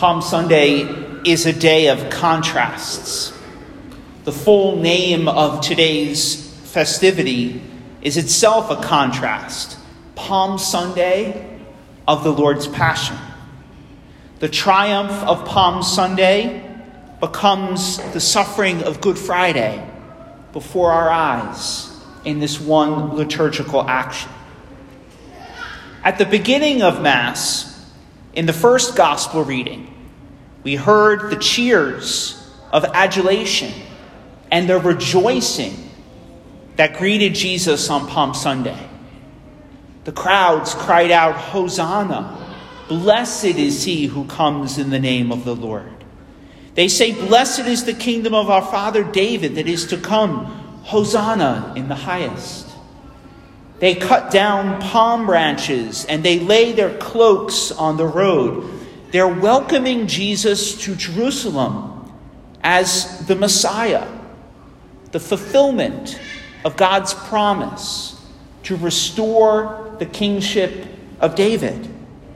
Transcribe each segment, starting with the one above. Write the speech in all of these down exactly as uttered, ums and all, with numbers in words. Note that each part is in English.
Palm Sunday is a day of contrasts. The full name of today's festivity is itself a contrast. Palm Sunday of the Lord's Passion. The triumph of Palm Sunday becomes the suffering of Good Friday before our eyes in this one liturgical action. At the beginning of Mass, in the first gospel reading, we heard the cheers of adulation and the rejoicing that greeted Jesus on Palm Sunday. The crowds cried out, "Hosanna! Blessed is he who comes in the name of the Lord." They say, "Blessed is the kingdom of our father David that is to come. Hosanna in the highest." They cut down palm branches and they lay their cloaks on the road. They're welcoming Jesus to Jerusalem as the Messiah, the fulfillment of God's promise to restore the kingship of David.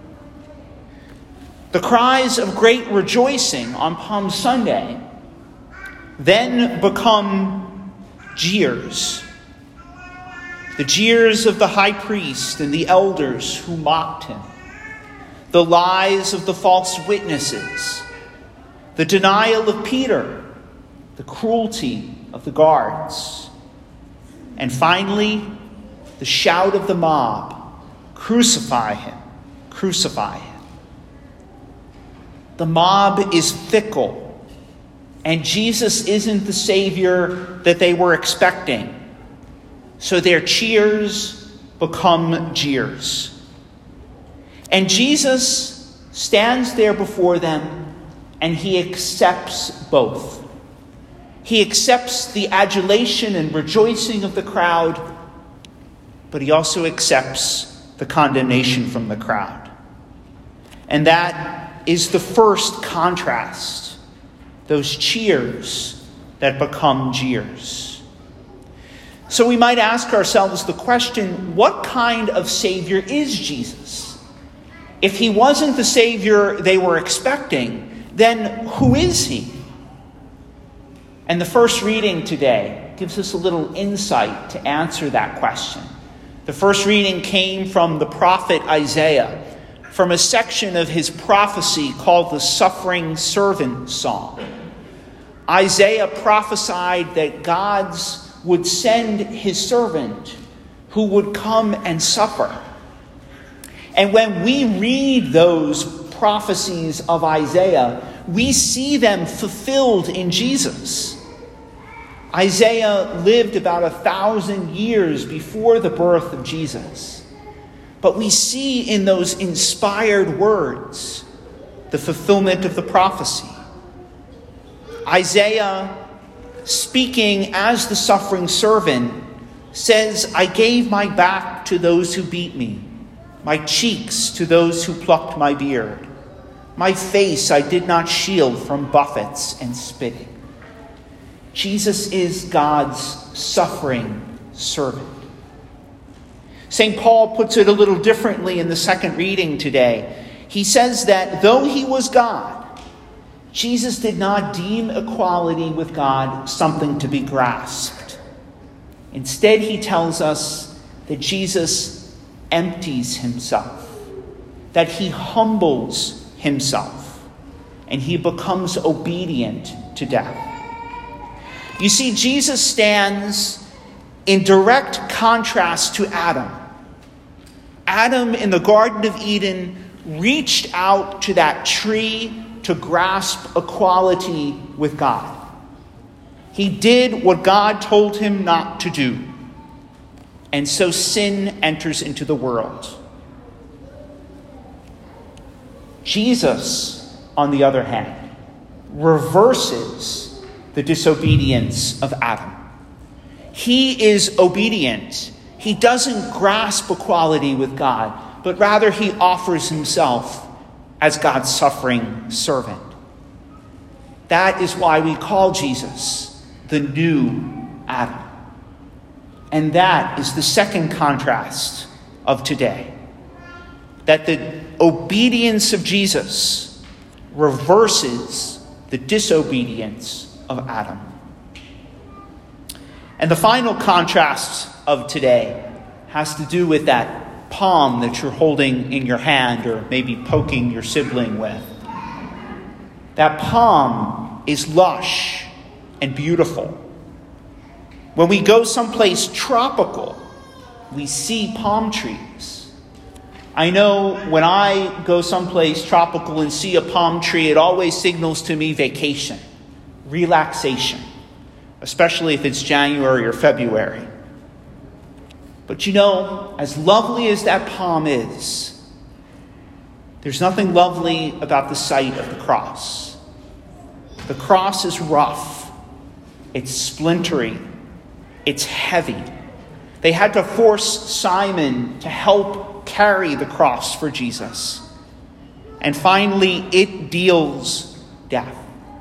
The cries of great rejoicing on Palm Sunday then become jeers. The jeers of the high priest and the elders who mocked him. The lies of the false witnesses. The denial of Peter. The cruelty of the guards. And finally, the shout of the mob, "Crucify him, crucify him." The mob is fickle, and Jesus isn't the Savior that they were expecting. So their cheers become jeers. And Jesus stands there before them, and he accepts both. He accepts the adulation and rejoicing of the crowd, but he also accepts the condemnation from the crowd. And that is the first contrast, those cheers that become jeers. So we might ask ourselves the question, what kind of Savior is Jesus? If he wasn't the Savior they were expecting, then who is he? And the first reading today gives us a little insight to answer that question. The first reading came from the prophet Isaiah, from a section of his prophecy called the Suffering Servant Song. Isaiah prophesied that God's would send his servant who would come and suffer. And when we read those prophecies of Isaiah, we see them fulfilled in Jesus. Isaiah lived about a thousand years before the birth of Jesus. But we see in those inspired words the fulfillment of the prophecy. Isaiah, speaking as the suffering servant, says, "I gave my back to those who beat me, my cheeks to those who plucked my beard. My face I did not shield from buffets and spitting." Jesus is God's suffering servant. Saint Paul puts it a little differently in the second reading today. He says that though he was God, Jesus did not deem equality with God something to be grasped. Instead, he tells us that Jesus empties himself, that he humbles himself, and he becomes obedient to death. You see, Jesus stands in direct contrast to Adam. Adam in the Garden of Eden reached out to that tree to grasp equality with God. He did what God told him not to do. And so sin enters into the world. Jesus, on the other hand, reverses the disobedience of Adam. He is obedient. He doesn't grasp equality with God, but rather he offers himself as God's suffering servant. That is why we call Jesus the new Adam. And that is the second contrast of today. That the obedience of Jesus reverses the disobedience of Adam. And the final contrast of today has to do with that palm that you're holding in your hand or maybe poking your sibling with. That palm is lush and beautiful. When we go someplace tropical, we see palm trees. I know when I go someplace tropical and see a palm tree, it always signals to me vacation, relaxation, especially if it's January or February. But you know, as lovely as that palm is, there's nothing lovely about the sight of the cross. The cross is rough, it's splintery, it's heavy. They had to force Simon to help carry the cross for Jesus. And finally, it deals death.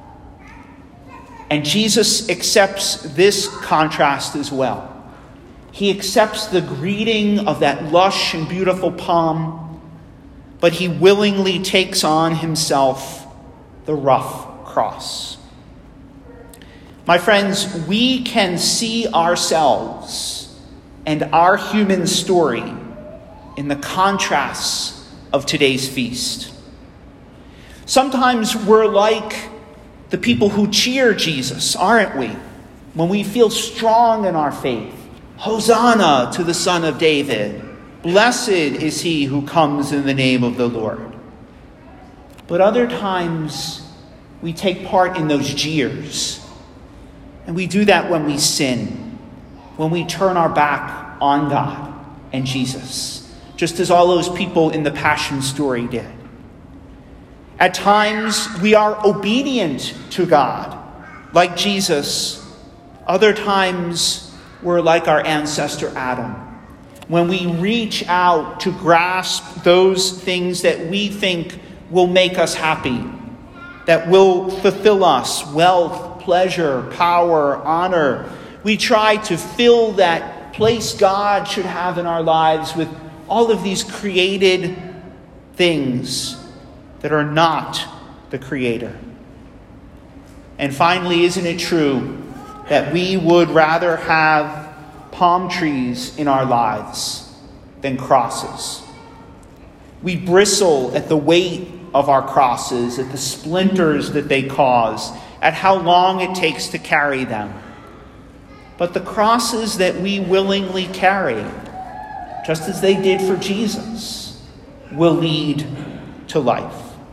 And Jesus accepts this contrast as well. He accepts the greeting of that lush and beautiful palm, but he willingly takes on himself the rough cross. My friends, we can see ourselves and our human story in the contrasts of today's feast. Sometimes we're like the people who cheer Jesus, aren't we? When we feel strong in our faith. Hosanna to the Son of David. Blessed is he who comes in the name of the Lord. But other times we take part in those jeers. And we do that when we sin, when we turn our back on God and Jesus, just as all those people in the Passion story did. At times, we are obedient to God, like Jesus. Other times, we're like our ancestor Adam, when we reach out to grasp those things that we think will make us happy, that will fulfill us, wealth, pleasure, power, honor. We try to fill that place God should have in our lives with all of these created things that are not the Creator. And finally, isn't it true that we would rather have palm trees in our lives than crosses? We bristle at the weight of our crosses, at the splinters that they cause, at how long it takes to carry them. But the crosses that we willingly carry, just as they did for Jesus, will lead to life.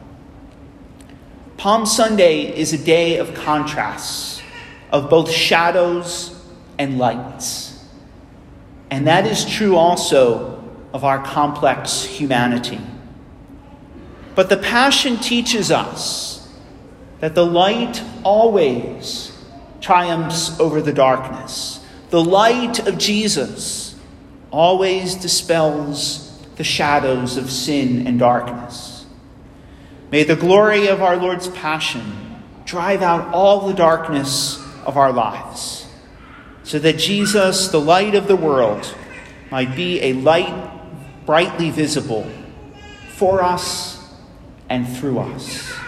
Palm Sunday is a day of contrasts, of both shadows and lights. And that is true also of our complex humanity. But the Passion teaches us that the light always triumphs over the darkness. The light of Jesus always dispels the shadows of sin and darkness. May the glory of our Lord's Passion drive out all the darkness of our lives, so that Jesus, the light of the world, might be a light brightly visible for us and through us.